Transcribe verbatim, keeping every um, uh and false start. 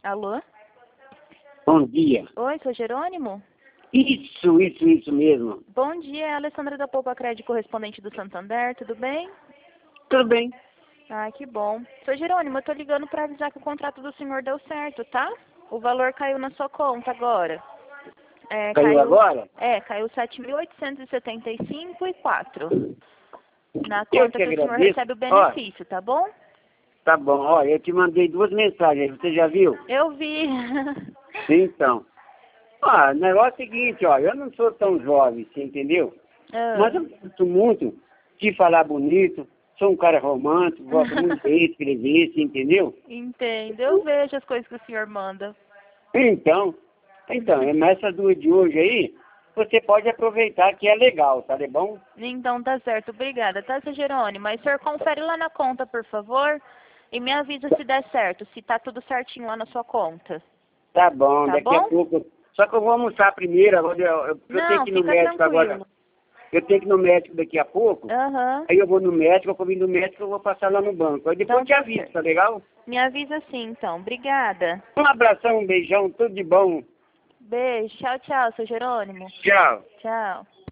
Alô? Bom dia. Oi, sou Jerônimo? Isso, isso, isso mesmo. Bom dia, é a Alessandra da Poupa Crédito, correspondente do Santander, tudo bem? Tudo bem. Ah, que bom. Sou Jerônimo, eu tô ligando para avisar que o contrato do senhor deu certo, tá? O valor caiu na sua conta agora. É, Caiu agora? É, caiu sete mil oitocentos e setenta e cinco e quatro. Na Eu conta te que o senhor agradeço. recebe o Ó, benefício, tá bom? tá bom. Ó, eu te mandei duas mensagens, você já viu? Eu vi. Então. Ó, o negócio é o seguinte, ó, eu não sou tão jovem, você entendeu? Ah. Mas eu gosto muito de falar bonito, sou um cara romântico, gosto muito de escrever, você entendeu? Entendo, eu vejo as coisas que o senhor manda. Então, então, nessa duas de hoje aí, você pode aproveitar que é legal, tá de bom? Então tá certo, obrigada, tá, seu Jerônimo? Mas o senhor confere lá na conta, por favor, e me avisa se der certo, se tá tudo certinho lá na sua conta. Tá bom, Tá daqui a bom? pouco. Só que eu vou almoçar primeiro, agora eu, eu, eu tenho Não, que ir no fica médico agora. tranquilo. Eu tenho que ir no médico daqui a pouco. Aham. Aí eu vou no médico, eu vou no médico, eu vou passar lá no banco. Aí depois Então eu te tá aviso, certo. tá legal? Me avisa sim, então. Obrigada. Um abração, um beijão, tudo de bom. Beijo. Tchau, tchau, seu Jerônimo. Tchau. Tchau.